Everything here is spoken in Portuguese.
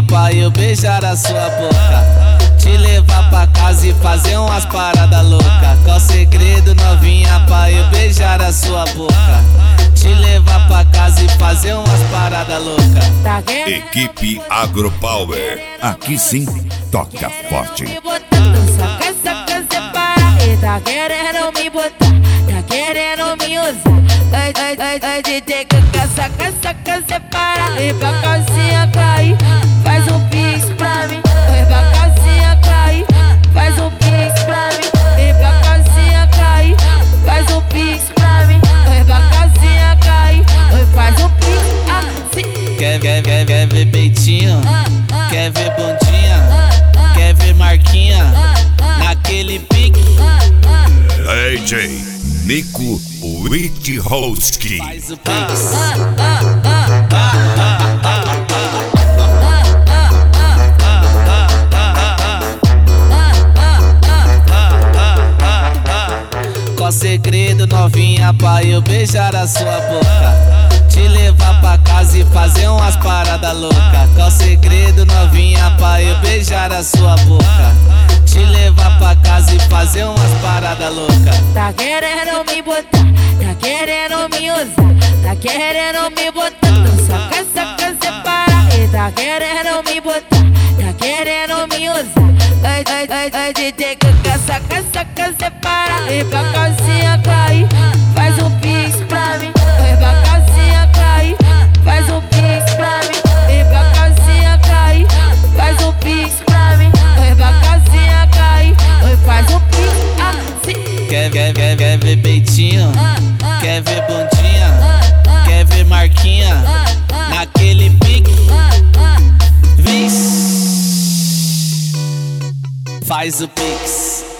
pra eu beijar a sua boca, te levar pra casa e fazer umas paradas loucas. Qual segredo, novinha, pra eu beijar a sua boca, te levar pra casa e fazer umas paradas loucas. Equipe Agropower, aqui sim toca forte. Saca, saca, separa. E tá querendo me botar, tá querendo me usar. Ai, de ter que saca, saca, separa. E pra calcinha cair, faz um pix pra mim. E pra calcinha cair, faz um pix pra mim. E pra calcinha cair, faz um pix pra mim. E pra calcinha cair, faz um pix assim. Quer ver peitinho? Quer ver bundinha? Quer ver marquinha? Naquele pique. AJ Nico Witchowski. Faz o pix. Qual segredo, novinha, pra eu beijar a sua boca, te levar pra casa e fazer umas paradas loucas. Qual segredo, novinha, pra eu beijar a sua boca, te levar pra casa e fazer umas paradas loucas. Tá querendo me botar, tá querendo me usar, tá querendo me botar. Saca, saca, separa. E tá querendo me botar, tá querendo me usar. Ai, de ter que saca, saca, separa. E pra calcinha cair, faz um pix pra mim. E pra calcinha cair, faz um pix pra mim. E pra calcinha cair, faz um pix pra mim. E pra calcinha cair, faz um pix assim. Quer ver peitinho? Quer ver bundinha? Quer ver marquinha? Naquele pique. Vixe, faz o pix.